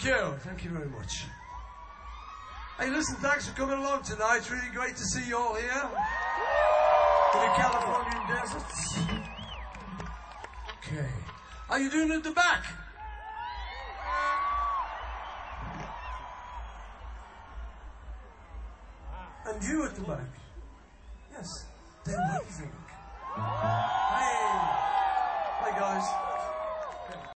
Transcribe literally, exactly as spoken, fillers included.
Thank you. Thank you very much. Hey, listen, thanks for coming along tonight. It's really great to see you all here in the Californian deserts. Okay. How you doing at the back? And you at the back? Yes, they're waving. Hey, hi guys.